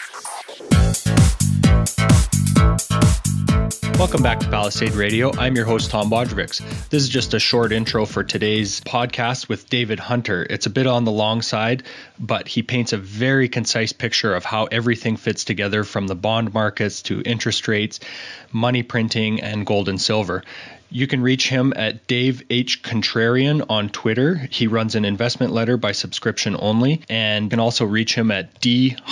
Welcome back to Palisade Radio. I'm your host, Tom Bodrovics. This is just a short intro for today's podcast with David Hunter. It's a bit on the long side, but he paints a very concise picture of how everything fits together, from the bond markets to interest rates, money printing, and gold and silver. You can reach him at Dave H. Contrarian on Twitter. He runs an investment letter by subscription only, and you can also reach him at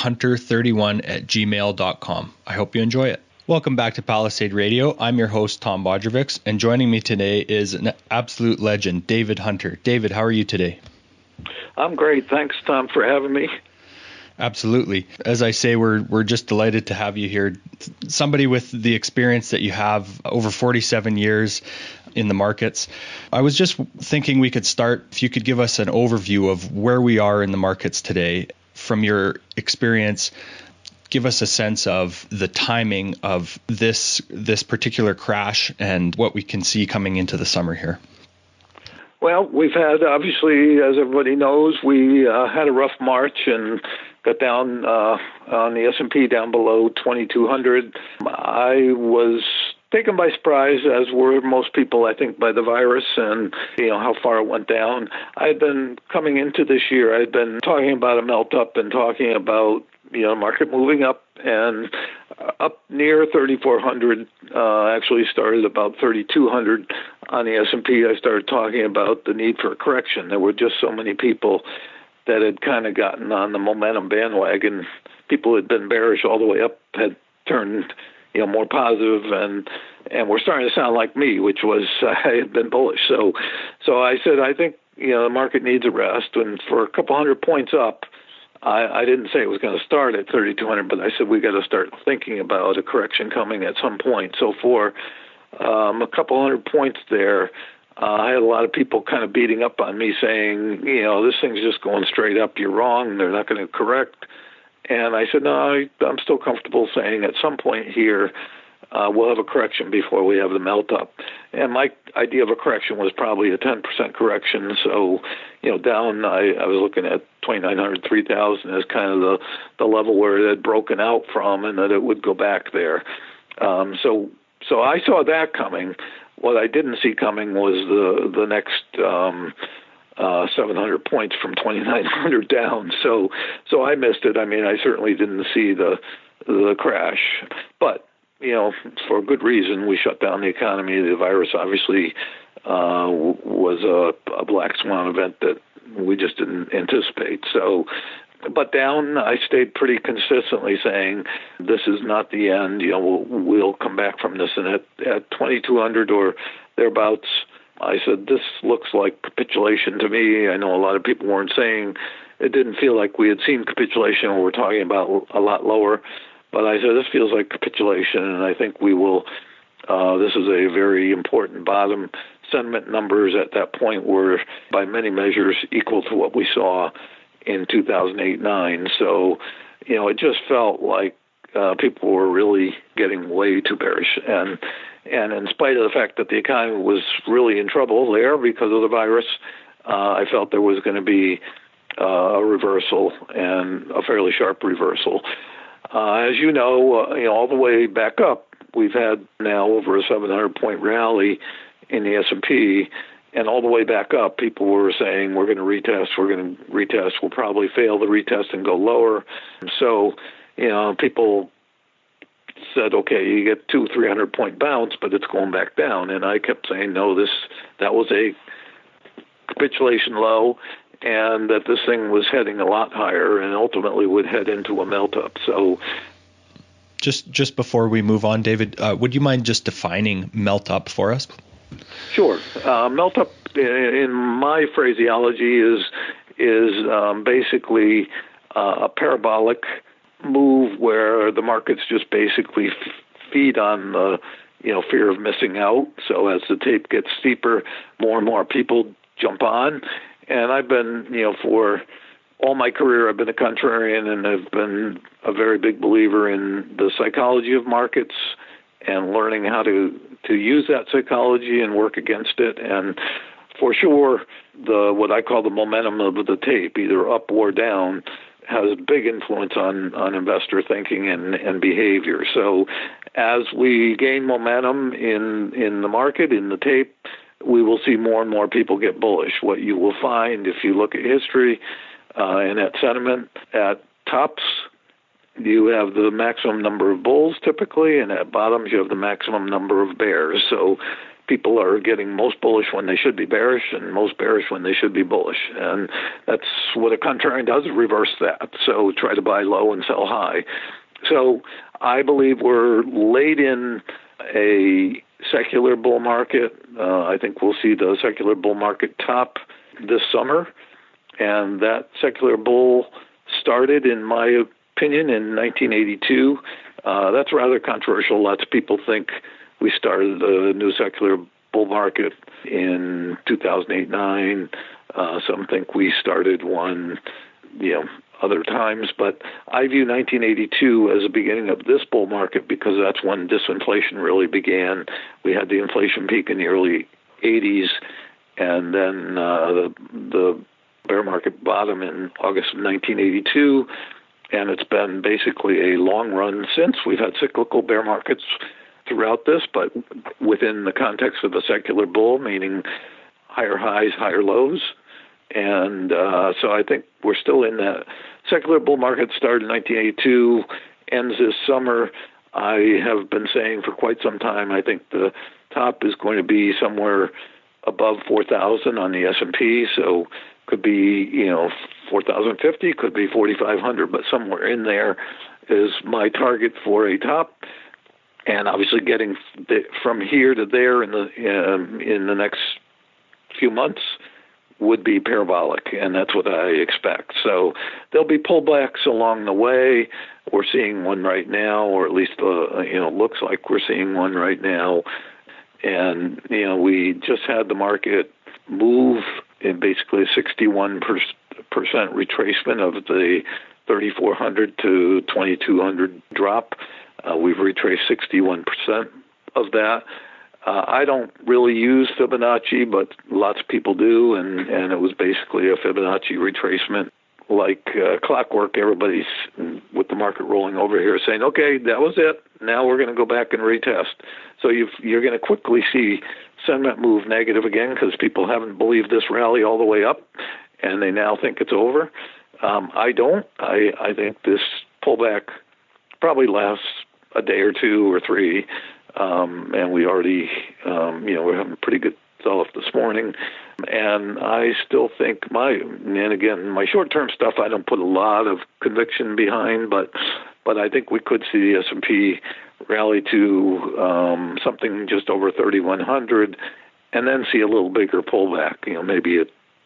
dhunter31@gmail.com. I hope you enjoy it. Welcome back to Palisade Radio. I'm your host, Tom Bodrovics, and joining me today is an absolute legend, David Hunter. David, how are you today? I'm great. Thanks, Tom, for having me. Absolutely. As I say, we're just delighted to have you here. Somebody with the experience that you have, over 47 years in the markets. I was just thinking we could start, if you could give us an overview of where we are in the markets today. From your experience, give us a sense of the timing of this particular crash and what we can see coming into the summer here. Well, we've had, obviously, as everybody knows, we had a rough March and got down on the S&P down below 2,200. I was taken by surprise, as were most people, I think, by the virus and, how far it went down. I had been coming into this year, I had been talking about a melt up and talking about market moving up and up near 3,400, actually started about 3,200 on the S&P. I started talking about the need for a correction. There were just so many people that had kind of gotten on the momentum bandwagon. People who had been bearish all the way up had turned, more positive, and were starting to sound like me, which was I had been bullish. So I said, I think, the market needs a rest, and for a couple hundred points up, I didn't say it was going to start at 3,200, but I said we got to start thinking about a correction coming at some point. So for a couple hundred points there, I had a lot of people kind of beating up on me saying, this thing's just going straight up. You're wrong. They're not going to correct. And I said, no, I'm still comfortable saying at some point here, we'll have a correction before we have the melt up. And my idea of a correction was probably a 10% correction. So, down, I was looking at 2,900, 3,000 as kind of the level where it had broken out from, and that it would go back there. So I saw that coming. What I didn't see coming was the next 700 points from 2,900 down. So I missed it. I mean, I certainly didn't see the crash, but for good reason, we shut down the economy. The virus obviously was a black swan event that we just didn't anticipate. So, but down, I stayed pretty consistently saying this is not the end. We'll come back from this. And at 2,200 or thereabouts, I said, this looks like capitulation to me. I know a lot of people weren't saying it didn't feel like we had seen capitulation. We were talking about a lot lower. But I said, this feels like capitulation, and I think we will, this is a very important bottom. Sentiment numbers at that point were, by many measures, equal to what we saw in 2008-9. So, it just felt like people were really getting way too bearish. And in spite of the fact that the economy was really in trouble there because of the virus, I felt there was going to be a reversal, and a fairly sharp reversal. As you know, all the way back up, we've had now over a 700-point rally in the S&P, and all the way back up, people were saying, we're going to retest, we'll probably fail the retest and go lower. So, people said, okay, you get 200-300-point bounce, but it's going back down. And I kept saying, no, that was a capitulation low, and that this thing was heading a lot higher and ultimately would head into a melt-up. So, just before we move on, David, would you mind just defining melt-up for us? Sure. Melt-up, in my phraseology, is basically a parabolic move where the markets just basically feed on the fear of missing out. So as the tape gets steeper, more and more people jump on. And I've been, for all my career, I've been a contrarian, and I've been a very big believer in the psychology of markets and learning how to use that psychology and work against it. And for sure, what I call the momentum of the tape, either up or down, has a big influence on investor thinking and behavior. So as we gain momentum in the market, in the tape, we will see more and more people get bullish. What you will find if you look at history and at sentiment, at tops, you have the maximum number of bulls typically, and at bottoms you have the maximum number of bears. So people are getting most bullish when they should be bearish and most bearish when they should be bullish. And that's what a contrarian does, reverse that. So try to buy low and sell high. So I believe we're late in a secular bull market. I think we'll see the secular bull market top this summer. And that secular bull started, in my opinion, in 1982. That's rather controversial. Lots of people think we started a new secular bull market in 2008-9. Some think we started one, other times. But I view 1982 as the beginning of this bull market because that's when disinflation really began. We had the inflation peak in the early 80s, and then the bear market bottom in August of 1982. And it's been basically a long run since. We've had cyclical bear markets throughout this, but within the context of a secular bull, meaning higher highs, higher lows. And so I think we're still in that. Secular bull market started in 1982, ends this summer. I have been saying for quite some time, I think the top is going to be somewhere above 4,000 on the S&P, so could be, 4,050, could be 4,500, but somewhere in there is my target for a top. And obviously getting from here to there in the next few months would be parabolic, and that's what I expect. So there'll be pullbacks along the way. We're seeing one right now, or at least looks like we're seeing one right now. And we just had the market move in basically a 61% retracement of the 3,400 to 2,200 drop. We've retraced 61% of that. I don't really use Fibonacci, but lots of people do, and it was basically a Fibonacci retracement. Like clockwork, everybody's, with the market rolling over here, saying, okay, that was it. Now we're going to go back and retest. So you're going to quickly see sentiment move negative again because people haven't believed this rally all the way up, and they now think it's over. I don't. I think this pullback probably lasts a day or two or three, and we already, we're having a pretty good sell-off this morning. And I still think my short-term stuff, I don't put a lot of conviction behind, but I think we could see the S&P rally to something just over 3,100 and then see a little bigger pullback, maybe a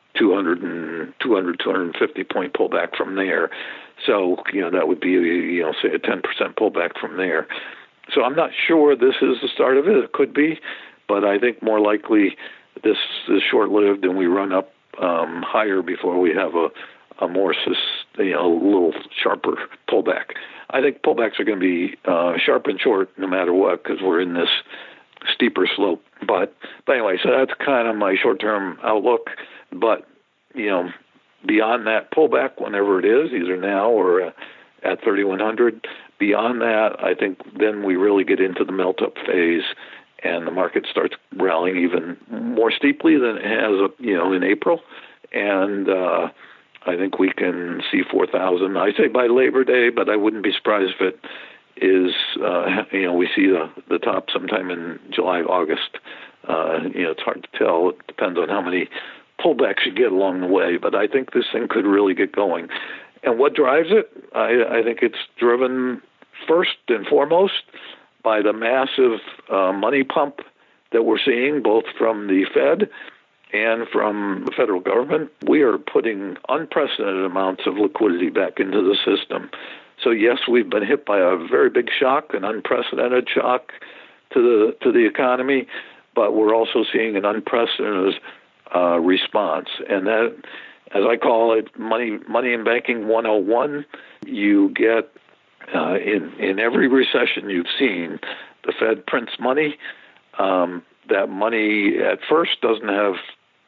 250 point pullback from there. So, that would be, say a 10% pullback from there. So I'm not sure this is the start of it. It could be, but I think more likely this is short-lived and we run up higher before we have a more, a little sharper pullback. I think pullbacks are going to be sharp and short no matter what because we're in this steeper slope. But anyway, so that's kind of my short-term outlook. But, beyond that pullback, whenever it is, either now or at 3,100, beyond that, I think then we really get into the melt-up phase and the market starts rallying even more steeply than it has, in April. And I think we can see 4,000. I say by Labor Day, but I wouldn't be surprised if it is, we see the top sometime in July, August. It's hard to tell. It depends on how many pullbacks you get along the way, but I think this thing could really get going. And what drives it? I think it's driven first and foremost by the massive money pump that we're seeing, both from the Fed and from the federal government. We are putting unprecedented amounts of liquidity back into the system. So yes, we've been hit by a very big shock, an unprecedented shock to the economy, but we're also seeing an unprecedented response. And that, as I call it, money in banking 101. You get in every recession you've seen, the Fed prints money. That money at first doesn't have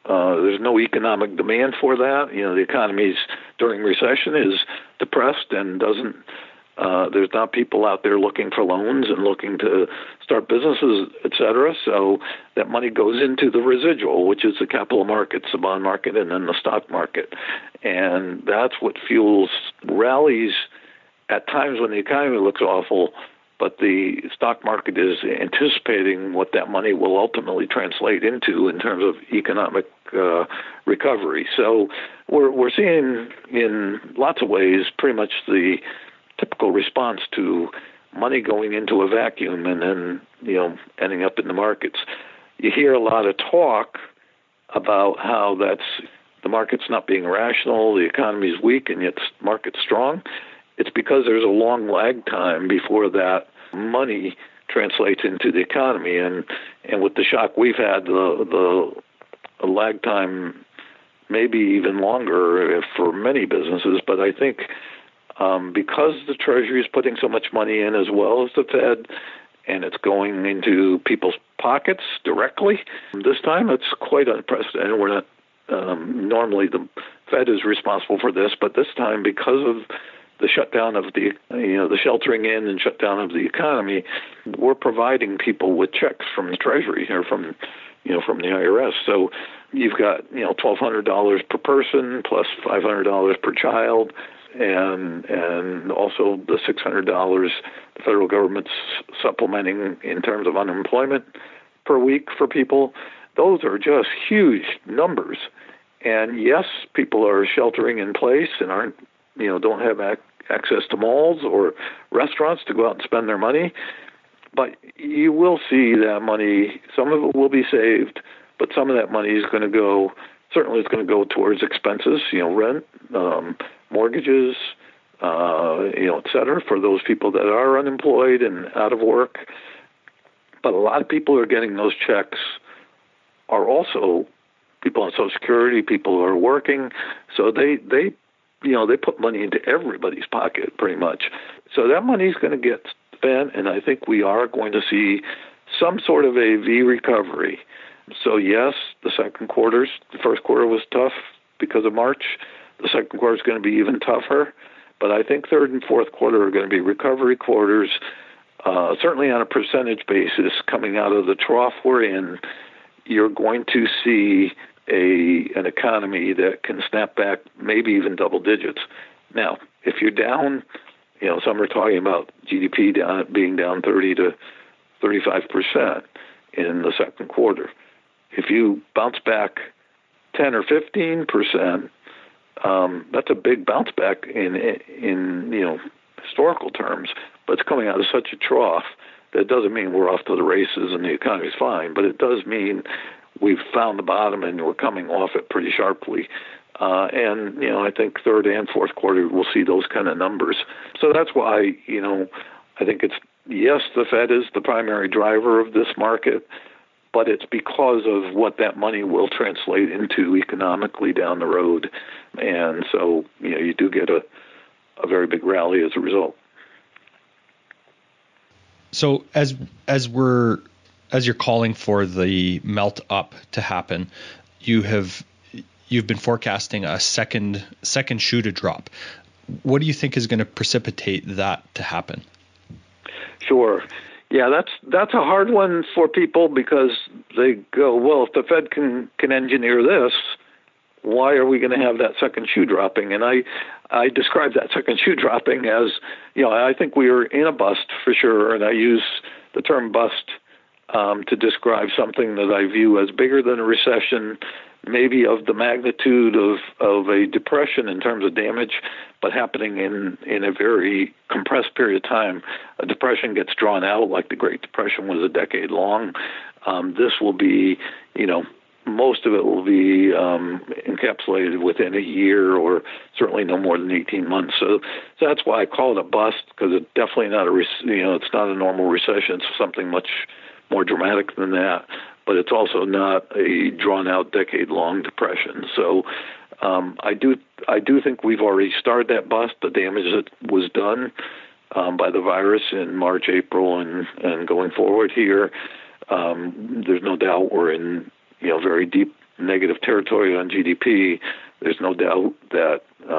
There's no economic demand for that. The economy's during recession is depressed and doesn't. There's not people out there looking for loans and looking to start businesses, et cetera. So that money goes into the residual, which is the capital markets, the bond market, and then the stock market. And that's what fuels rallies at times when the economy looks awful, but the stock market is anticipating what that money will ultimately translate into in terms of economic recovery. So we're seeing in lots of ways pretty much the typical response to money going into a vacuum and then ending up in the markets. You hear a lot of talk about how the market's not being rational, the economy is weak, and yet the market's strong. It's because there's a long lag time before that money translates into the economy, and with the shock we've had, the lag time may be even longer for many businesses. But I think because the Treasury is putting so much money in as well as the Fed, and it's going into people's pockets directly, this time it's quite unprecedented. We're not normally the Fed is responsible for this, but this time because of the shutdown of the sheltering in and shutdown of the economy, we're providing people with checks from the Treasury or from the IRS. So you've got $1,200 per person plus $500 per child, and also the $600 the federal government's supplementing in terms of unemployment per week for people. Those are just huge numbers. And yes, people are sheltering in place and don't have access to malls or restaurants to go out and spend their money. But you will see that money, some of it will be saved, but some of that money is going to go, certainly it's going to go towards expenses, rent, mortgages, et cetera, for those people that are unemployed and out of work. But a lot of people who are getting those checks are also people on Social Security, people who are working. So they put money into everybody's pocket pretty much. So that money is going to get spent, and I think we are going to see some sort of a V recovery. So yes, the first quarter was tough because of March. The second quarter is going to be even tougher. But I think third and fourth quarter are going to be recovery quarters, certainly on a percentage basis coming out of the trough we're in. You're going to see an economy that can snap back maybe even double digits. Now, if you're down, some are talking about GDP being down 30 to 35% in the second quarter. If you bounce back 10 or 15%, that's a big bounce back in historical terms, but it's coming out of such a trough that it doesn't mean we're off to the races and the economy's fine, but it does mean we've found the bottom and we're coming off it pretty sharply. And I think third and fourth quarter we'll see those kind of numbers. So that's why, I think yes, the Fed is the primary driver of this market, but it's because of what that money will translate into economically down the road. And so, you do get a very big rally as a result. So as you're calling for the melt up to happen, you've been forecasting a second shoe to drop. What do you think is going to precipitate that to happen? Sure. Yeah, that's a hard one for people because they go, well, if the Fed can engineer this, why are we going to have that second shoe dropping? And I describe that second shoe dropping as, I think we are in a bust for sure, and I use the term bust to describe something that I view as bigger than a recession, maybe of the magnitude of a depression in terms of damage, but happening in a very compressed period of time. A depression gets drawn out like the Great Depression was a decade long. This will be, most of it will be encapsulated within a year or certainly no more than 18 months. So that's why I call it a bust, because it's definitely not it's not a normal recession. It's something much more dramatic than that, but it's also not a drawn-out decade-long depression. So I do think we've already started that bust. The damage that was done by the virus in March, April, and going forward here, there's no doubt we're in very deep negative territory on GDP, there's no doubt that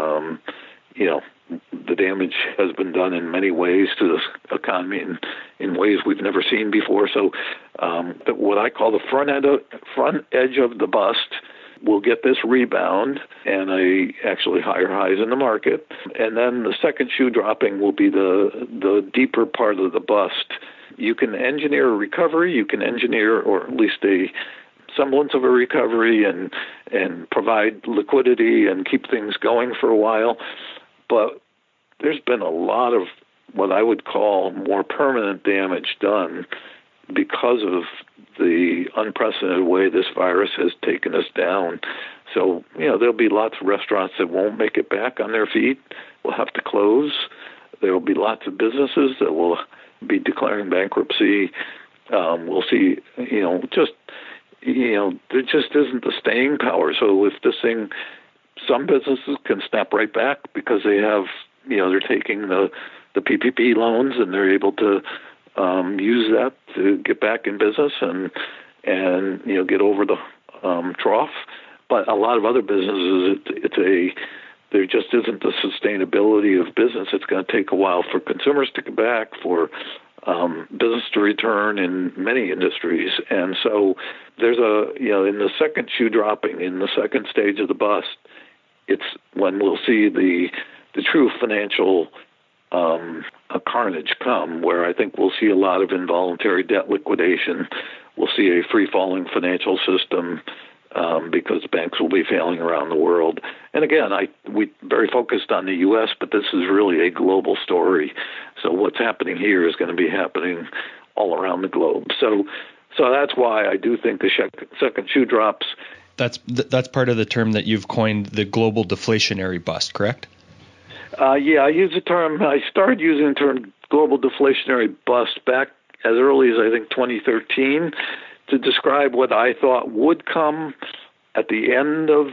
the damage has been done in many ways to this economy in ways we've never seen before. So what I call the front edge of the bust will get this rebound and actually higher highs in the market. And then the second shoe dropping will be the deeper part of the bust. You can engineer a recovery, you can engineer, or at least a semblance of a recovery, and provide liquidity and keep things going for a while. But there's been a lot of what I would call more permanent damage done because of the unprecedented way this virus has taken us down. So, there'll be lots of restaurants that won't make it back on their feet, will have to close. There will be lots of businesses that will be declaring bankruptcy. We'll see, there just isn't the staying power. So if this thing, some businesses can snap right back because they have, they're taking the PPP loans and they're able to use that to get back in business and get over the trough. But a lot of other businesses, there just isn't the sustainability of business. It's going to take a while for consumers to get back, for business to return in many industries. And so there's in the second shoe dropping, in the second stage of the bust, it's when we'll see the true financial carnage come, where I think we'll see a lot of involuntary debt liquidation. We'll see a free-falling financial system because banks will be failing around the world. And again, we very focused on the U.S., but this is really a global story. So what's happening here is going to be happening all around the globe. So that's why I do think the second shoe drops. That's part of the term that you've coined, the global deflationary bust, correct? I use the term. I started using the term global deflationary bust back as early as I think 2013 to describe what I thought would come at the end of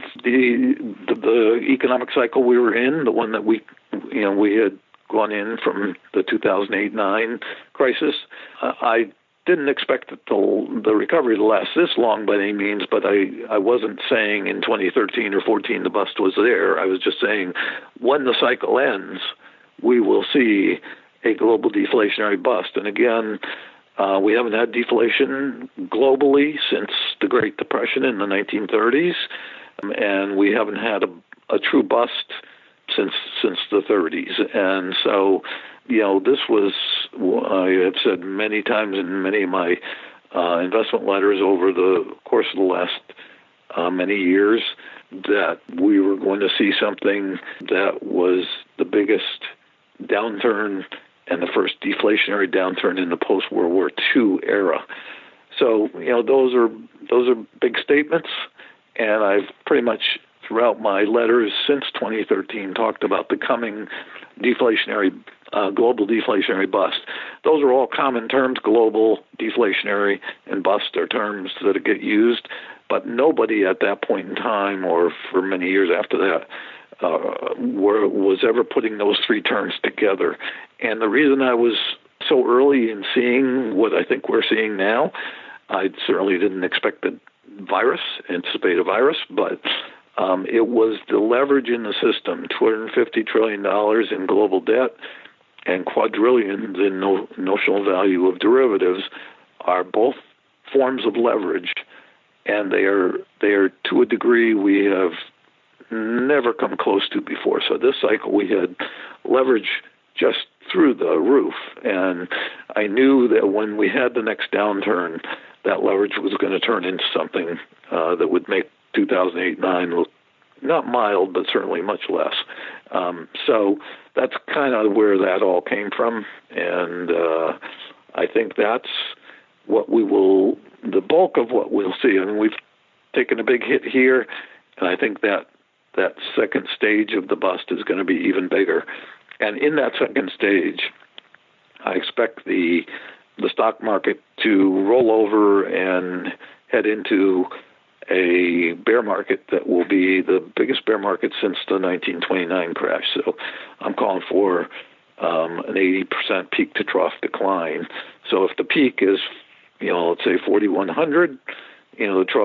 the economic cycle we were in, the one that we had gone in from the 2008-9 crisis. I didn't expect the recovery to last this long by any means, but I wasn't saying in 2013 or 14 the bust was there. I was just saying when the cycle ends, we will see a global deflationary bust. And again, we haven't had deflation globally since the Great Depression in the 1930s, and we haven't had a true bust since the 30s. And so, this was, I have said many times in many of my investment letters over the course of the last many years, that we were going to see something that was the biggest downturn and the first deflationary downturn in the post-World War II era. So, those are big statements, and I've pretty much throughout my letters since 2013 talked about the coming global deflationary bust. Those are all common terms. Global, deflationary, and bust are terms that get used, but nobody at that point in time or for many years after that was ever putting those three terms together. And the reason I was so early in seeing what I think we're seeing now, I certainly didn't anticipate a virus, but it was the leverage in the system, $250 trillion in global debt and quadrillions in notional value of derivatives are both forms of leverage, and they are to a degree we have never come close to before. So this cycle we had leverage just through the roof, and I knew that when we had the next downturn, that leverage was going to turn into something that would make 2008-9 look not mild, but certainly much less. So that's kind of where that all came from, and I think that's what the bulk of what we'll see. I mean, we've taken a big hit here, and I think that second stage of the bust is going to be even bigger. And in that second stage, I expect the stock market to roll over and head into a bear market that will be the biggest bear market since the 1929 crash. So I'm calling for an 80% peak to trough decline. So if the peak is, let's say 4,100, the trough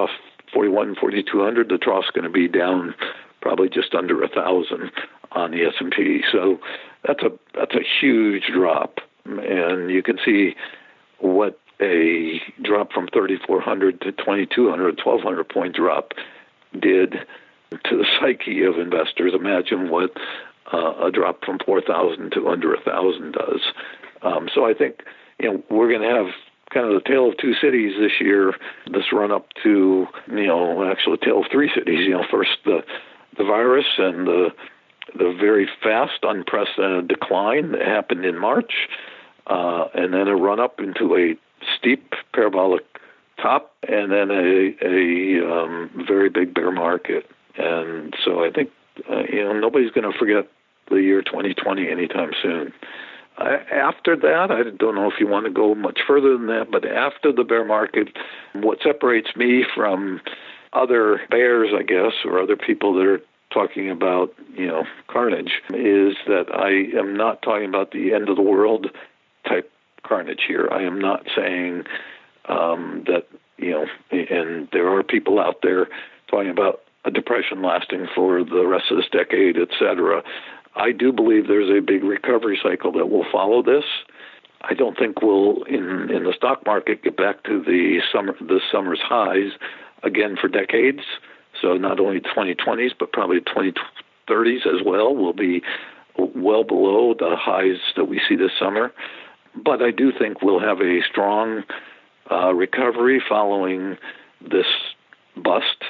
4,200, the trough's going to be down probably just under 1,000 on the S&P. So that's a huge drop, and you can see what a drop from 3,400 to 2,200, 1,200 point drop did to the psyche of investors. Imagine what a drop from 4,000 to under 1,000 does. So I think we're going to have kind of the tale of two cities this year. This run up to actually a tale of three cities. First the virus and the very fast, unprecedented decline that happened in March, and then a run up into a steep parabolic top, and then a very big bear market. And so I think nobody's going to forget the year 2020 anytime soon. After that, I don't know if you want to go much further than that, but after the bear market, what separates me from other bears, I guess, or other people that are talking about, carnage, is that I am not talking about the end of the world type carnage here. I am not saying that, and there are people out there talking about a depression lasting for the rest of this decade, et cetera. I do believe there's a big recovery cycle that will follow this. I don't think we'll, in the stock market, get back to this summer's highs again for decades. So not only 2020s, but probably 2030s as well will be well below the highs that we see this summer. But I do think we'll have a strong recovery following this bust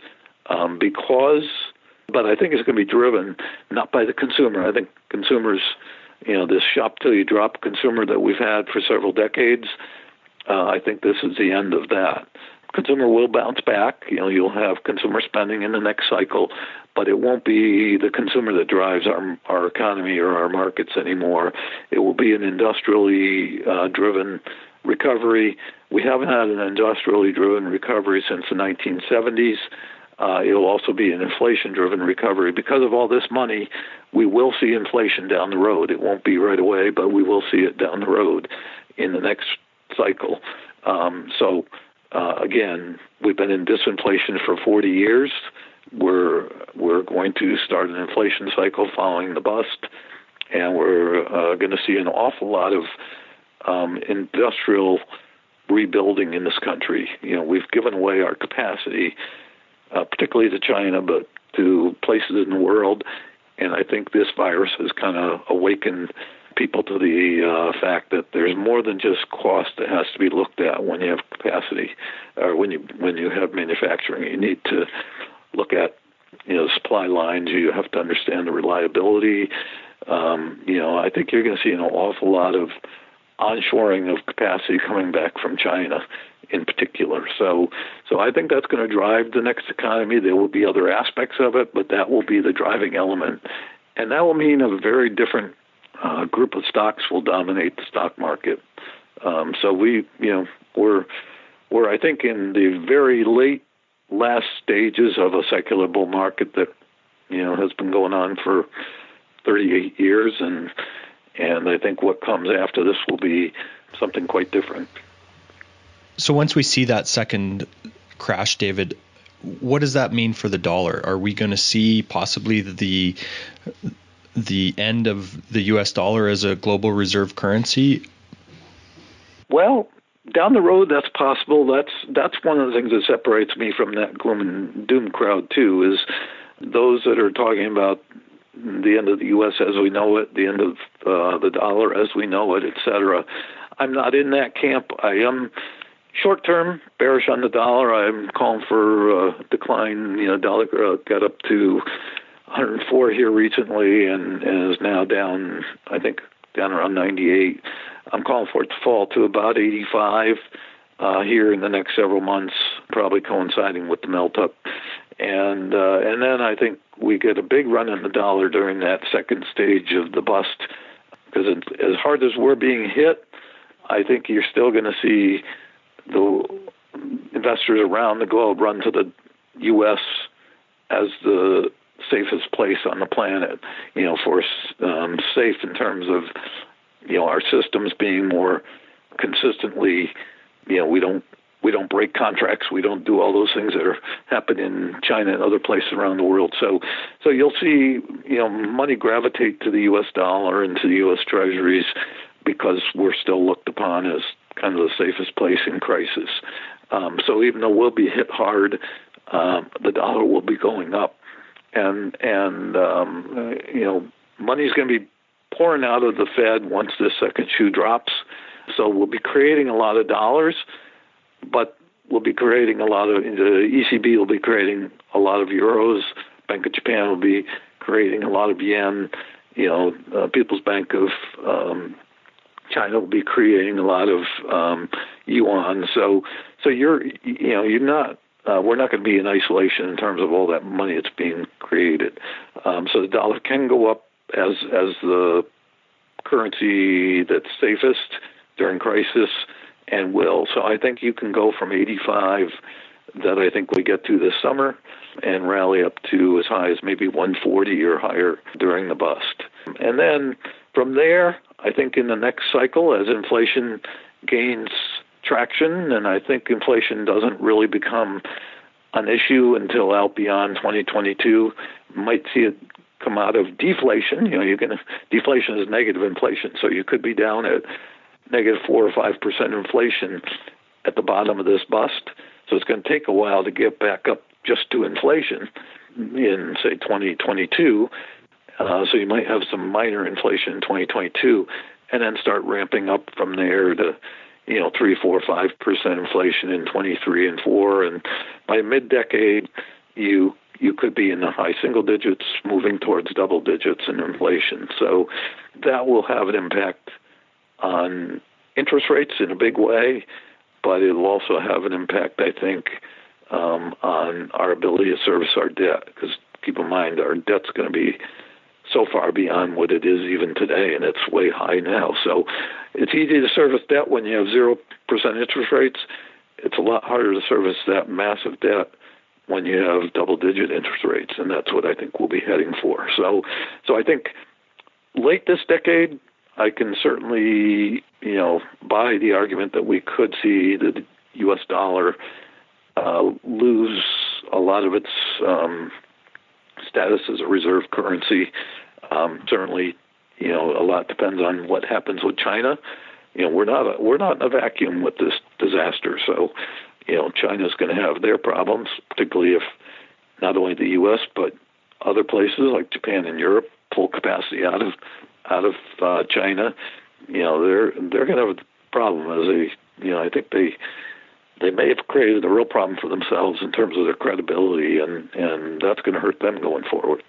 but I think it's going to be driven not by the consumer. I think consumers, this shop till you drop consumer that we've had for several decades, I think this is the end of that. Consumer will bounce back. You'll have consumer spending in the next cycle, but it won't be the consumer that drives our economy or our markets anymore. It will be an industrially driven recovery. We haven't had an industrially driven recovery since the 1970s. It will also be an inflation-driven recovery. Because of all this money, we will see inflation down the road. It won't be right away, but we will see it down the road in the next cycle. Again, we've been in disinflation for 40 years. We're going to start an inflation cycle following the bust, and we're going to see an awful lot of industrial rebuilding in this country. We've given away our capacity, particularly to China, but to places in the world. And I think this virus has kind of awakened people to the fact that there's more than just cost that has to be looked at when you have capacity, or when you have manufacturing. You need to look at supply lines. You have to understand the reliability. I think you're going to see an awful lot of onshoring of capacity coming back from China in particular. So I think that's going to drive the next economy. There will be other aspects of it, but that will be the driving element. And that will mean a very different group of stocks will dominate the stock market. So we're I think in the very last stages of a secular bull market that has been going on for 38 years, and I think what comes after this will be something quite different. So once we see that second crash, David, what does that mean for the dollar? Are we going to see possibly the end of the U.S. dollar as a global reserve currency? Well, down the road, that's possible. That's one of the things that separates me from that gloom and doom crowd, too, is those that are talking about the end of the U.S. as we know it, the end of the dollar as we know it, et cetera. I'm not in that camp. I am short-term bearish on the dollar. I'm calling for a decline. Dollar got up to 104 here recently and is now down, I think, down around 98. I'm calling for it to fall to about 85 here in the next several months, probably coinciding with the melt-up. And then I think we get a big run in the dollar during that second stage of the bust, because as hard as we're being hit, I think you're still going to see the investors around the globe run to the U.S. as the safest place on the planet, for safe in terms of, our systems being more consistently, we don't we don't break contracts. We don't do all those things that are happening in China and other places around the world. So you'll see, money gravitate to the U.S. dollar and to the U.S. Treasuries because we're still looked upon as kind of the safest place in crisis. So even though we'll be hit hard, the dollar will be going up, and money's going to be pouring out of the Fed once this second shoe drops. So we'll be creating a lot of dollars, but we'll be creating the ECB will be creating a lot of euros. Bank of Japan will be creating a lot of yen. People's Bank of China will be creating a lot of yuan. So you're not. We're not going to be in isolation in terms of all that money that's being created. So the dollar can go up as the currency that's safest during crisis, and will. So I think you can go from 85 that I think we get to this summer and rally up to as high as maybe 140 or higher during the bust. And then from there, I think in the next cycle, as inflation gains traction, and I think inflation doesn't really become an issue until out beyond 2022, might see it come out of deflation. Deflation is negative inflation, so you could be down at negative 4 or 5% inflation at the bottom of this bust. So it's going to take a while to get back up just to inflation in, say, 2022. So you might have some minor inflation in 2022, and then start ramping up from there to 3, 4, 5% inflation in 23 and 4, and by mid-decade you could be in the high single digits, moving towards double digits in inflation. So that will have an impact on interest rates in a big way, but it will also have an impact, I think, on our ability to service our debt. Because keep in mind, our debt's going to be so far beyond what it is even today, and it's way high now. So it's easy to service debt when you have 0% interest rates. It's a lot harder to service that massive debt when you have double-digit interest rates, and that's what I think we'll be heading for. So I think late this decade, I can certainly, buy the argument that we could see the U.S. dollar lose a lot of its status as a reserve currency. Certainly, a lot depends on what happens with China. We're not in a vacuum with this disaster. So, China's going to have their problems, particularly if not only the U.S. but other places like Japan and Europe pull capacity out of China. They're going to have a problem as I think they may have created a real problem for themselves in terms of their credibility, and that's going to hurt them going forward.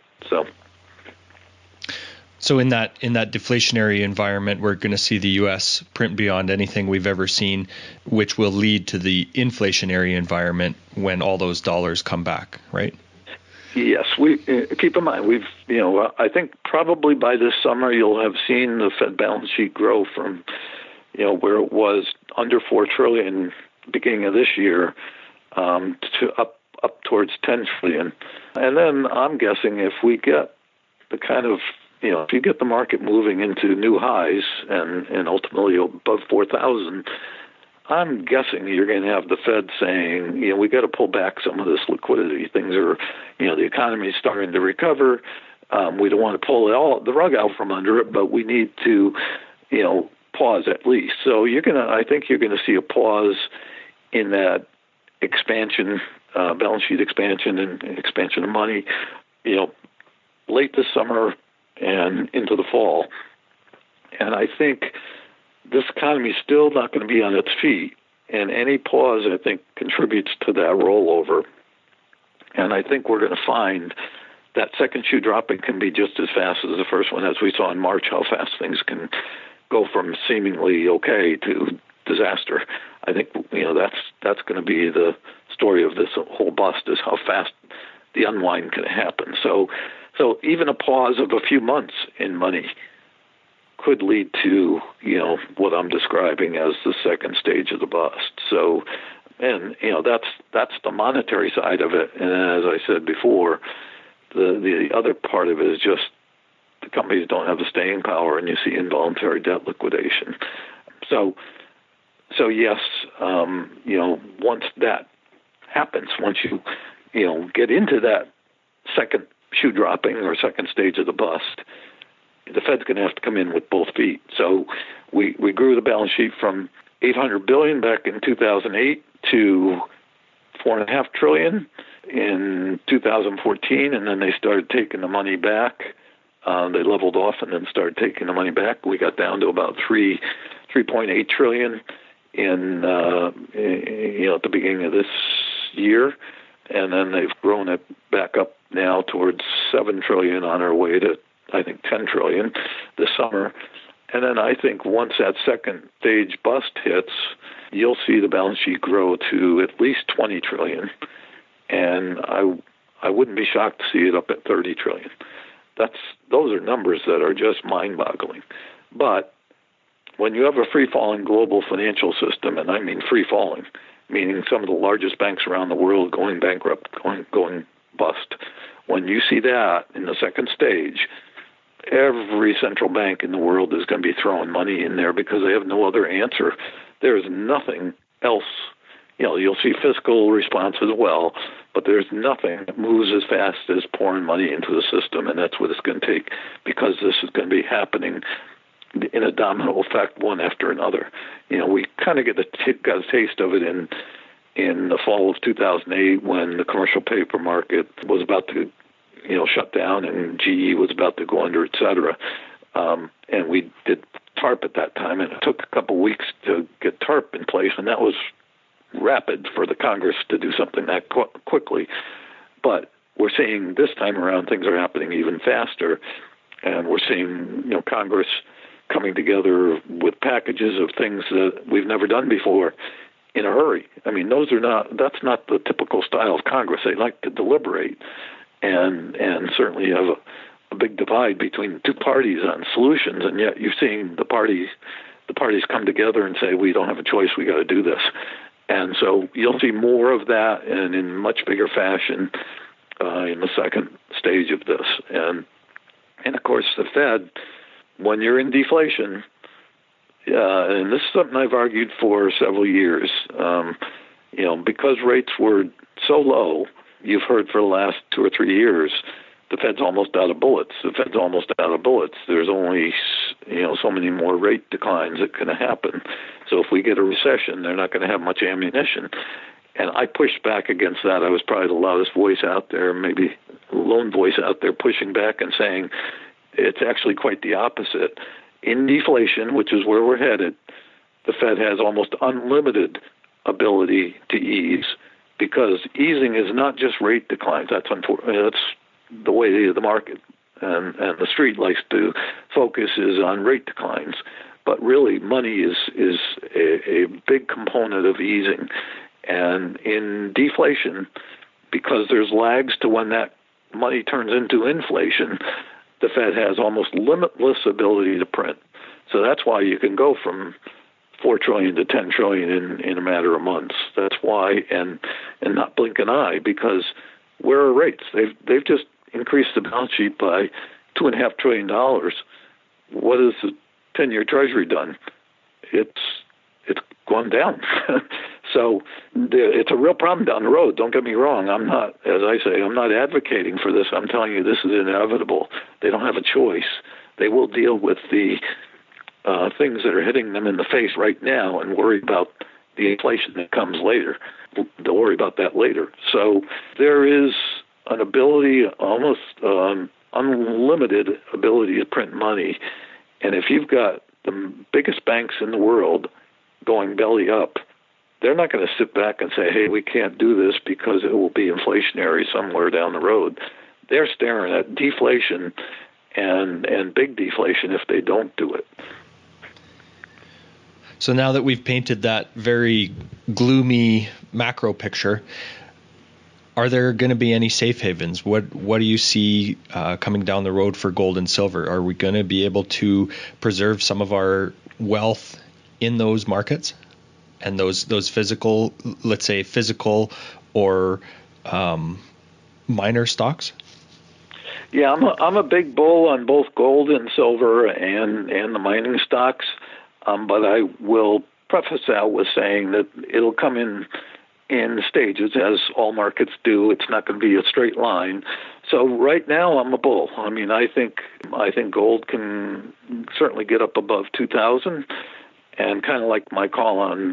So in that deflationary environment, we're going to see the U.S. print beyond anything we've ever seen, which will lead to the inflationary environment when all those dollars come back, right? Yes, we keep in mind I think probably by this summer you'll have seen the Fed balance sheet grow from where it was under $4 trillion beginning of this year to up towards $10 trillion, and then I'm guessing if we get the kind of if you get the market moving into new highs and ultimately above 4,000. I'm guessing you're going to have the Fed saying, we got to pull back some of this liquidity. Things are, the economy is starting to recover. We don't want to pull the rug out from under it, but we need to, pause at least. So I think you're going to see a pause in that expansion, balance sheet expansion and expansion of money, late this summer and into the fall. And I think this economy is still not going to be on its feet, and any pause, I think, contributes to that rollover. And I think we're going to find that second shoe dropping can be just as fast as the first one, as we saw in March, how fast things can go from seemingly okay to disaster. I think that's going to be the story of this whole bust, is how fast the unwind can happen. So even a pause of a few months in money could lead to, what I'm describing as the second stage of the bust. So, and, that's the monetary side of it. And as I said before, the other part of it is just the companies don't have the staying power, and you see involuntary debt liquidation. So yes, one once that happens, once you get into that second shoe dropping or second stage of the bust, the Fed's going to have to come in with both feet. So we grew the balance sheet from $800 billion back in 2008 to $4.5 trillion in 2014, and then they started taking the money back. They leveled off and then started taking the money back. We got down to about $3.8 trillion in at the beginning of this year, and then they've grown it back up now towards $7 trillion, on our way to, I think, $10 trillion this summer. And then I think once that second stage bust hits, you'll see the balance sheet grow to at least $20 trillion. And I wouldn't be shocked to see it up at $30 trillion. Those are numbers that are just mind-boggling. But when you have a free-falling global financial system, and I mean free-falling, meaning some of the largest banks around the world going bankrupt, going bust, when you see that in the second stage, every central bank in the world is going to be throwing money in there because they have no other answer. There's nothing else. You'll see fiscal response as well, but there's nothing that moves as fast as pouring money into the system, and that's what it's going to take, because this is going to be happening in a domino effect, one after another. We kind of got a taste of it in the fall of 2008 when the commercial paper market was about to shut down and GE was about to go under, et cetera. And we did TARP at that time, and it took a couple weeks to get TARP in place, and that was rapid for the Congress to do something that quickly. But we're seeing this time around things are happening even faster, and we're seeing Congress coming together with packages of things that we've never done before in a hurry. I mean, that's not the typical style of Congress. They like to deliberate, and certainly have a big divide between the two parties on solutions, and yet you're seeing the parties come together and say, we don't have a choice, we got to do this. And so you'll see more of that, and in much bigger fashion in the second stage of this. And of course, the Fed, when you're in deflation, and this is something I've argued for several years, because rates were so low, you've heard for the last 2 or 3 years, the Fed's almost out of bullets. There's only, so many more rate declines that can happen. So if we get a recession, they're not going to have much ammunition. And I pushed back against that. I was probably the loudest voice out there, maybe lone voice out there pushing back and saying it's actually quite the opposite. In deflation, which is where we're headed, the Fed has almost unlimited ability to ease, because easing is not just rate declines. That's the way the market and the street likes to focus is on rate declines. But really, money is a big component of easing. And in deflation, because there's lags to when that money turns into inflation, the Fed has almost limitless ability to print. So that's why you can go from $4 trillion to $10 trillion in a matter of months. That's why, and not blink an eye, because where are rates? They've just increased the balance sheet by $2.5 trillion. What has the 10-year Treasury done? It's gone down. So it's a real problem down the road. Don't get me wrong. I'm not advocating for this. I'm telling you this is inevitable. They don't have a choice. They will deal with the things that are hitting them in the face right now and worry about the inflation that comes later. They'll worry about that later. So there is an ability, almost unlimited ability to print money. And if you've got the biggest banks in the world going belly up, they're not going to sit back and say, hey, we can't do this because it will be inflationary somewhere down the road. They're staring at deflation and big deflation if they don't do it. So now that we've painted that very gloomy macro picture, are there going to be any safe havens? What do you see coming down the road for gold and silver? Are we going to be able to preserve some of our wealth in those markets and those physical, let's say physical or minor stocks? Yeah, I'm a big bull on both gold and silver and the mining stocks, but I will preface that with saying that it'll come in in stages, as all markets do. It's not going to be a straight line. So right now, I'm a bull. I mean, I think gold can certainly get up above 2,000, and kind of like my call on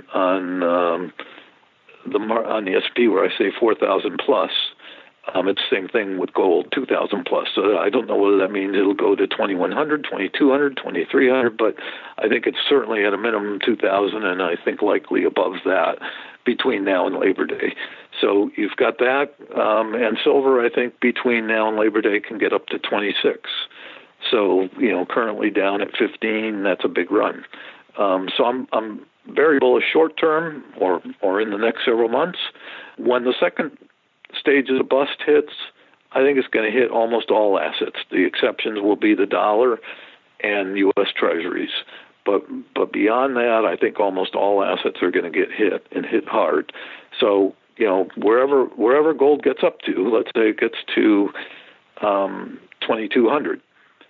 the S&P where I say 4,000 plus. It's the same thing with gold, 2,000 plus. So I don't know whether that means it'll go to 2,100, 2,200, 2,300, but I think it's certainly at a minimum 2,000, and I think likely above that between now and Labor Day. So you've got that, and silver, I think, between now and Labor Day can get up to 26. So, currently down at 15, that's a big run. So I'm very bullish short term or in the next several months. When the second stage of the bust hits, I think it's going to hit almost all assets. The exceptions will be the dollar and U.S. Treasuries. But beyond that, I think almost all assets are going to get hit and hit hard. So, wherever gold gets up to, let's say it gets to 2,200,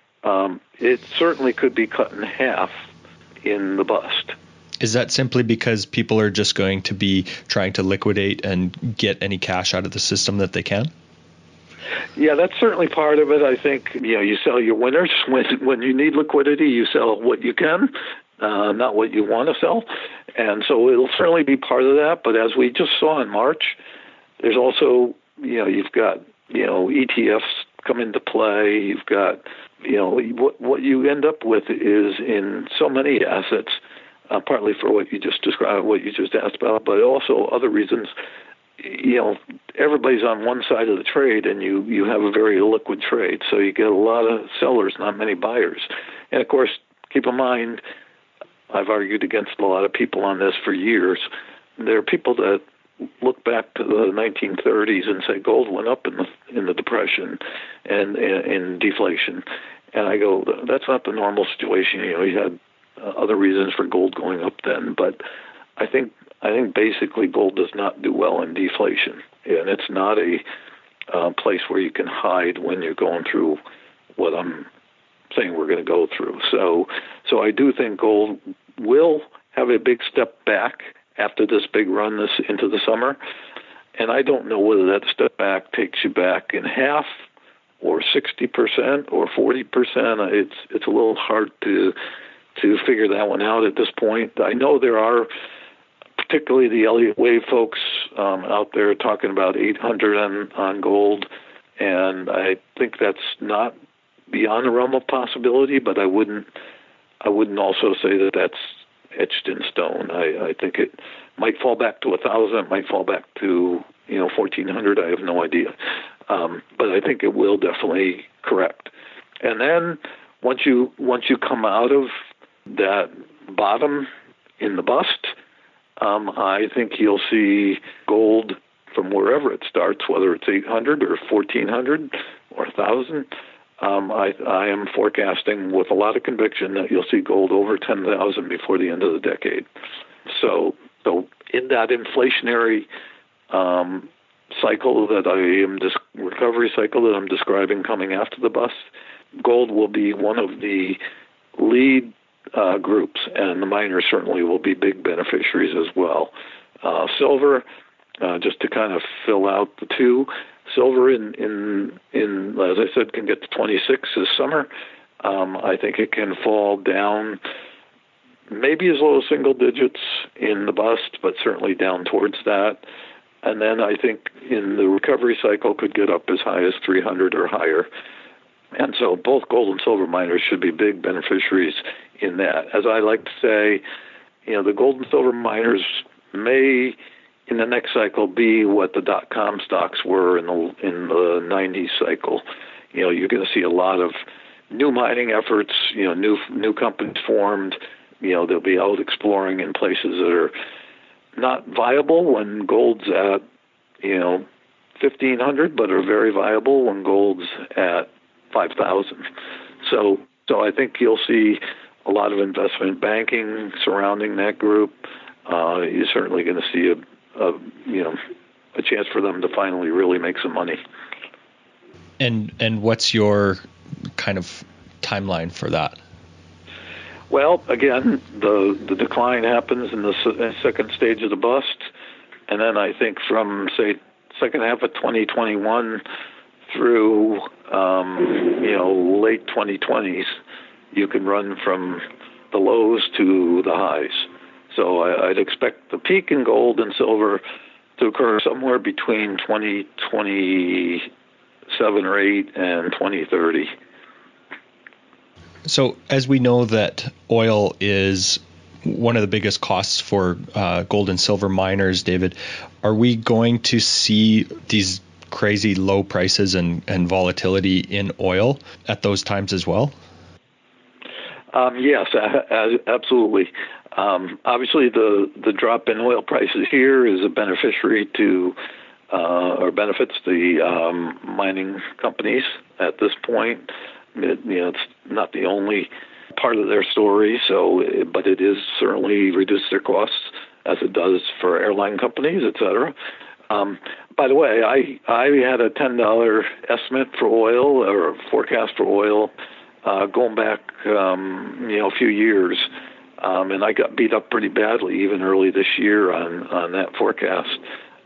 it certainly could be cut in half in the bust. Is that simply because people are just going to be trying to liquidate and get any cash out of the system that they can? Yeah, that's certainly part of it. I think, you sell your winners. When you need liquidity, you sell what you can, not what you want to sell. And so it'll certainly be part of that. But as we just saw in March, there's also, you've got, ETFs come into play. You've got, what you end up with is in so many assets, partly for what you just described, what you just asked about, but also other reasons. Everybody's on one side of the trade, and you have a very illiquid trade, so you get a lot of sellers, not many buyers. And of course, keep in mind, I've argued against a lot of people on this for years. There are people that look back to the 1930s and say gold went up in the Depression and in deflation, and I go, that's not the normal situation. You had other reasons for gold going up then, but I think basically gold does not do well in deflation, and it's not a place where you can hide when you're going through what I'm saying we're going to go through. So I do think gold will have a big step back after this big run into the summer, and I don't know whether that step back takes you back in half or 60% or 40%. It's a little hard to figure that one out at this point. I know there are, particularly the Elliott Wave folks out there talking about 800 on gold, and I think that's not beyond the realm of possibility, but I wouldn't also say that that's etched in stone. I think it might fall back to 1,000, it might fall back to 1,400. I have no idea, but I think it will definitely correct. And then once you come out of that bottom in the bust, I think you'll see gold from wherever it starts, whether it's 800 or 1,400 or 1,000. I am forecasting with a lot of conviction that you'll see gold over 10,000 before the end of the decade. So in that inflationary cycle that recovery cycle that I'm describing coming after the bust, gold will be one of the lead groups, and the miners certainly will be big beneficiaries as well. Silver, just to kind of fill out the two, silver in as I said, can get to 26 this summer. I think it can fall down maybe as low as single digits in the bust, but certainly down towards that. And then I think in the recovery cycle could get up as high as 300 or higher. And so both gold and silver miners should be big beneficiaries in that. As I like to say, the gold and silver miners may, in the next cycle, be what the dot-com stocks were in the 90s cycle. You're going to see a lot of new mining efforts, new companies formed. They'll be out exploring in places that are not viable when gold's at, 1,500, but are very viable when gold's at 5,000. So I think you'll see a lot of investment banking surrounding that group. You're certainly going to see a chance for them to finally really make some money. And what's your kind of timeline for that? Well, again, the decline happens in the second stage of the bust. And then I think from, say, second half of 2021 through, late 2020s, you can run from the lows to the highs. So I'd expect the peak in gold and silver to occur somewhere between 2027 or 8 and 2030. So as we know that oil is one of the biggest costs for gold and silver miners, David, are we going to see these crazy low prices and volatility in oil at those times as well? Yes, absolutely. Obviously, the drop in oil prices here is a beneficiary to, or benefits the mining companies at this point. It's not the only part of their story, but it is certainly reduced their costs as it does for airline companies, et cetera. By the way, I had a $10 estimate for oil or forecast for oil going back, a few years, and I got beat up pretty badly even early this year on that forecast.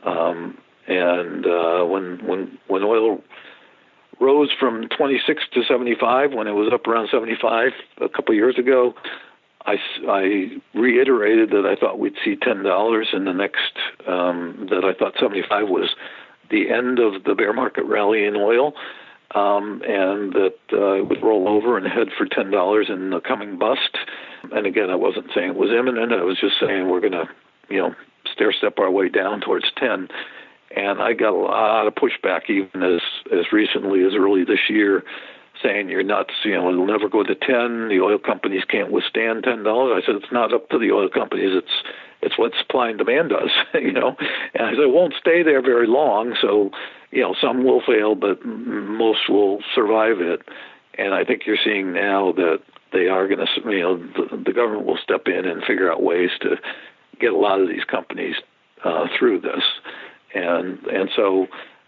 When oil rose from 26 to 75, when it was up around 75 a couple of years ago, I reiterated that I thought we'd see $10 in the next, that I thought 75 was the end of the bear market rally in oil, and that it would roll over and head for $10 in the coming bust. And again, I wasn't saying it was imminent. I was just saying we're going to, stair-step our way down towards 10. And I got a lot of pushback even as recently as early this year, saying you're nuts, it'll never go to 10. The oil companies can't withstand $10. I said it's not up to the oil companies. It's what supply and demand does, And I said it won't stay there very long. So, some will fail, but most will survive it. And I think you're seeing now that they are going to, the government will step in and figure out ways to get a lot of these companies through this. And so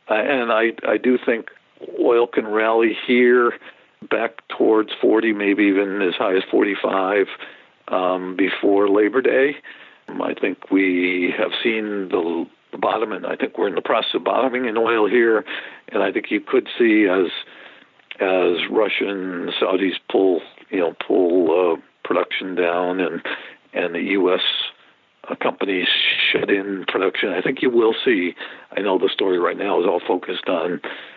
I do think oil can rally here back towards 40, maybe even as high as 45 before Labor Day. I think we have seen the bottom, and I think we're in the process of bottoming in oil here. And I think you could see as Russia and Saudis pull production down, and the U.S. Companies shut in production, I think you will see. I know the story right now is all focused on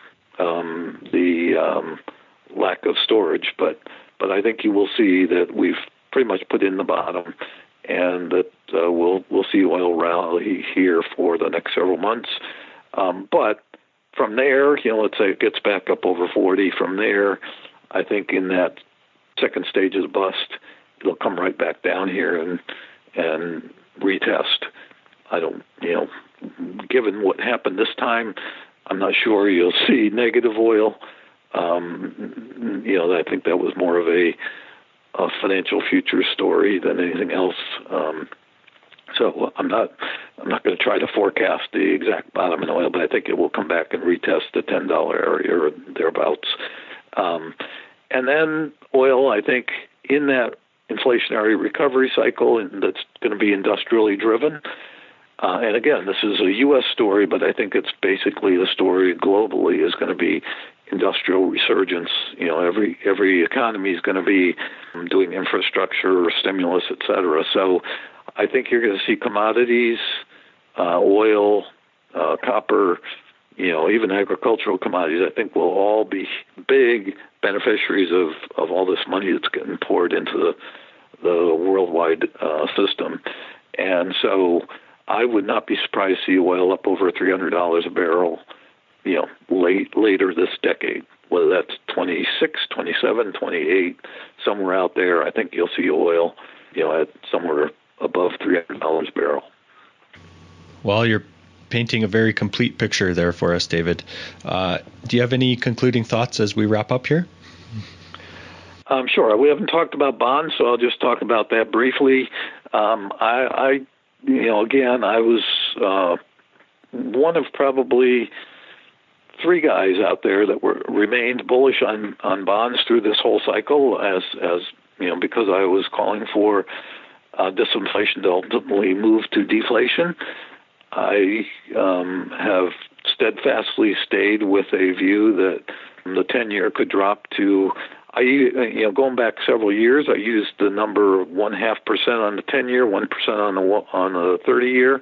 the lack of storage, but I think you will see that we've pretty much put in the bottom, and that we'll see oil rally here for the next several months. But from there, let's say it gets back up over 40. From there, I think in that second stage of the bust, it'll come right back down here and retest. I don't, given what happened this time, I'm not sure you'll see negative oil. I think that was more of a financial future story than anything else. So I'm not going to try to forecast the exact bottom in oil, but I think it will come back and retest the $10 area or thereabouts. And then oil, I think, in that inflationary recovery cycle, and that's going to be industrially driven. And again, this is a U.S. story, but I think it's basically the story globally is going to be industrial resurgence. Every economy is going to be doing infrastructure or stimulus, et cetera. So I think you're going to see commodities, oil, copper, even agricultural commodities, I think will all be big beneficiaries of all this money that's getting poured into the worldwide system. And so I would not be surprised to see oil up over $300 a barrel, later this decade, whether that's 26, 27, 28, somewhere out there. I think you'll see oil, at somewhere above $300 a barrel. Well, you're painting a very complete picture there for us, David. Do you have any concluding thoughts as we wrap up here? Sure. We haven't talked about bonds, so I'll just talk about that briefly. I was one of probably three guys out there that remained bullish on bonds through this whole cycle, as because I was calling for disinflation to ultimately move to deflation. I have steadfastly stayed with a view that the 10-year could drop to, going back several years, I used the number 0.5% on the 10-year, 1% on the 30-year.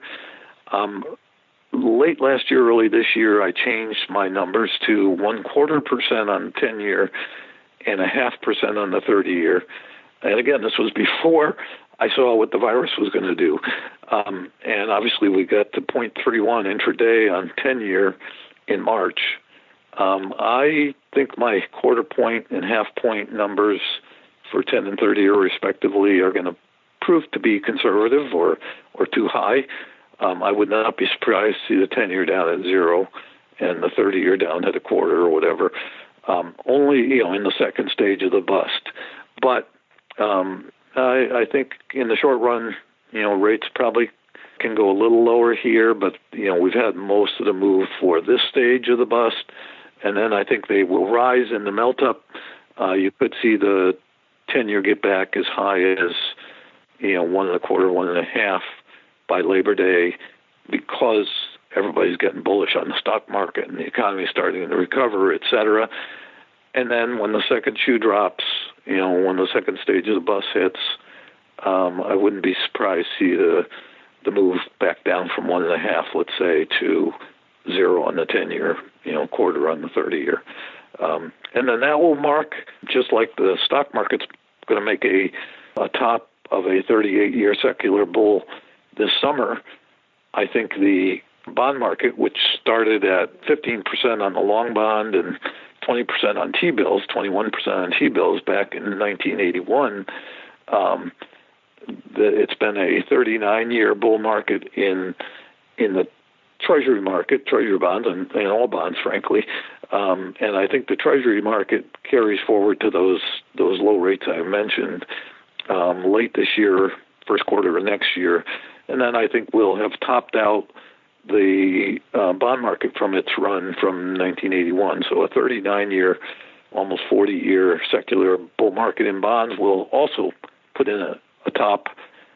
Late last year, early this year, I changed my numbers to 0.25% on the 10-year and 0.5% on the 30-year. And again, this was before I saw what the virus was going to do. And obviously, we got to 0.31 intraday on 10-year in March. I think my 0.25 point and 0.5 point numbers for 10 and 30-year, respectively, are going to prove to be conservative or too high. I would not be surprised to see the 10-year down at 0 and the 30-year down at 0.25 or whatever. Only in the second stage of the bust. But I think in the short run, rates probably can go a little lower here, but we've had most of the move for this stage of the bust, and then I think they will rise in the melt up. You could see the 10-year get back as high as 1.25, 1.5 by Labor Day, because everybody's getting bullish on the stock market and the economy starting to recover, et cetera. And then when the second shoe drops, when the second stage of the bus hits, I wouldn't be surprised to see the move back down from 1.5, let's say, to 0 on the 10-year, 0.25 on the 30-year. And then that will mark, just like the stock market's going to make a top of a 38-year secular bull this summer. I think the bond market, which started at 15% on the long bond and 20% on T-bills, 21% on T-bills back in 1981, it's been a 39-year bull market in the Treasury market, Treasury bonds, and all bonds, frankly. And I think the Treasury market carries forward to those low rates I mentioned late this year, first quarter of next year. And then I think we'll have topped out the bond market from its run from 1981. So a 39-year, almost 40-year secular bull market in bonds will also put in a top.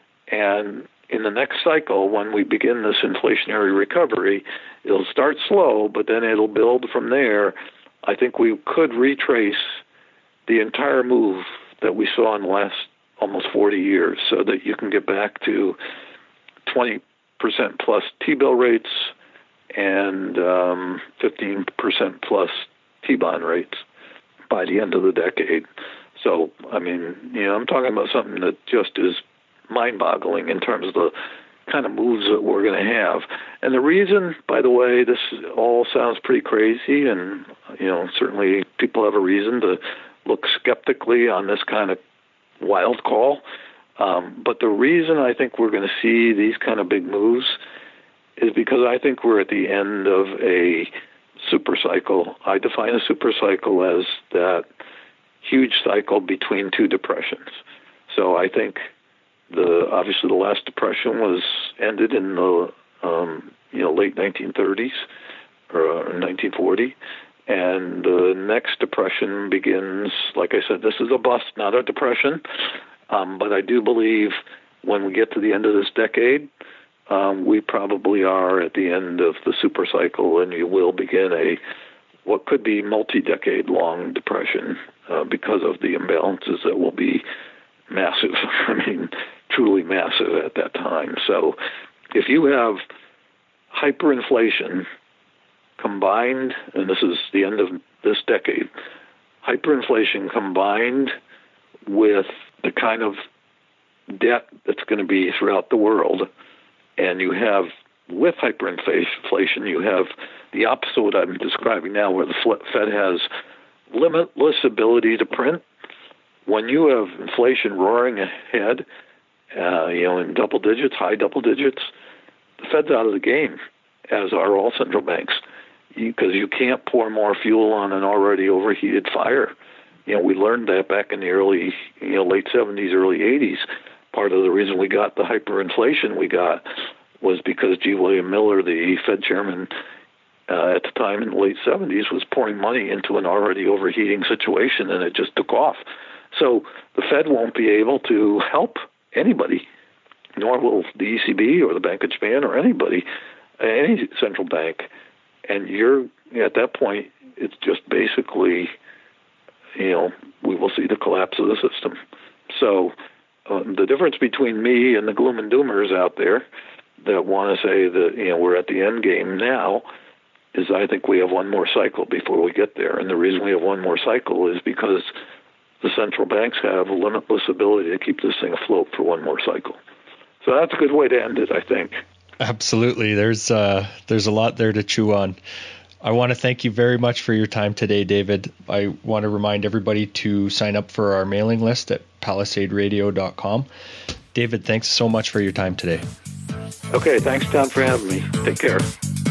And in the next cycle, when we begin this inflationary recovery, it'll start slow, but then it'll build from there. I think we could retrace the entire move that we saw in the last almost 40 years, so that you can get back to 20% plus T-bill rates and 15% plus T-bond rates by the end of the decade. So, I mean, I'm talking about something that just is mind-boggling in terms of the kind of moves that we're going to have. And the reason, by the way, this all sounds pretty crazy, and, certainly people have a reason to look skeptically on this kind of wild call. But the reason I think we're going to see these kind of big moves is because I think we're at the end of a super cycle. I define a super cycle as that huge cycle between two depressions. So I think obviously the last depression was ended in the late 1930s or 1940, and the next depression begins. Like I said, this is a bust, not a depression. But I do believe when we get to the end of this decade, we probably are at the end of the super cycle, and you will begin what could be multi-decade long depression because of the imbalances that will be massive. I mean, truly massive at that time. So if you have hyperinflation combined, and this is the end of this decade, hyperinflation combined with the kind of debt that's going to be throughout the world, and you have, with hyperinflation, you have the opposite of what I'm describing now, where the Fed has limitless ability to print. When you have inflation roaring ahead, in double digits, high double digits, the Fed's out of the game, as are all central banks, because you can't pour more fuel on an already overheated fire. We learned that back in the early, late 70s, early 80s. Part of the reason we got the hyperinflation we got was because G. William Miller, the Fed chairman at the time in the late 70s, was pouring money into an already overheating situation, and it just took off. So the Fed won't be able to help anybody, nor will the ECB or the Bank of Japan or anybody, any central bank, and you're at that point, it's just basically, we will see the collapse of the system. So the difference between me and the gloom and doomers out there that want to say that we're at the end game now is I think we have one more cycle before we get there. And the reason we have one more cycle is because the central banks have a limitless ability to keep this thing afloat for one more cycle. So that's a good way to end it, I think. Absolutely. There's a lot there to chew on. I want to thank you very much for your time today, David. I want to remind everybody to sign up for our mailing list at PalisadeRadio.com. David, thanks so much for your time today. Okay, thanks, Tom, for having me. Take care.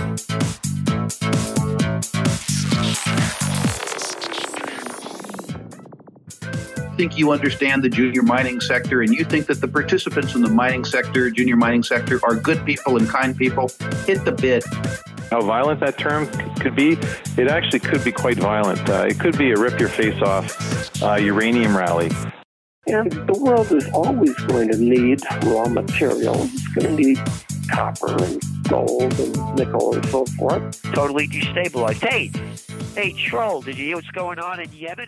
Think you understand the junior mining sector and you think that the participants in the mining sector, junior mining sector, are good people and kind people, hit the bid. How violent that term could be, it actually could be quite violent. It could be a rip-your-face-off uranium rally. And the world is always going to need raw materials. It's going to need copper and gold and nickel and so forth. Totally destabilized. Hey, Troll, did you hear what's going on in Yemen?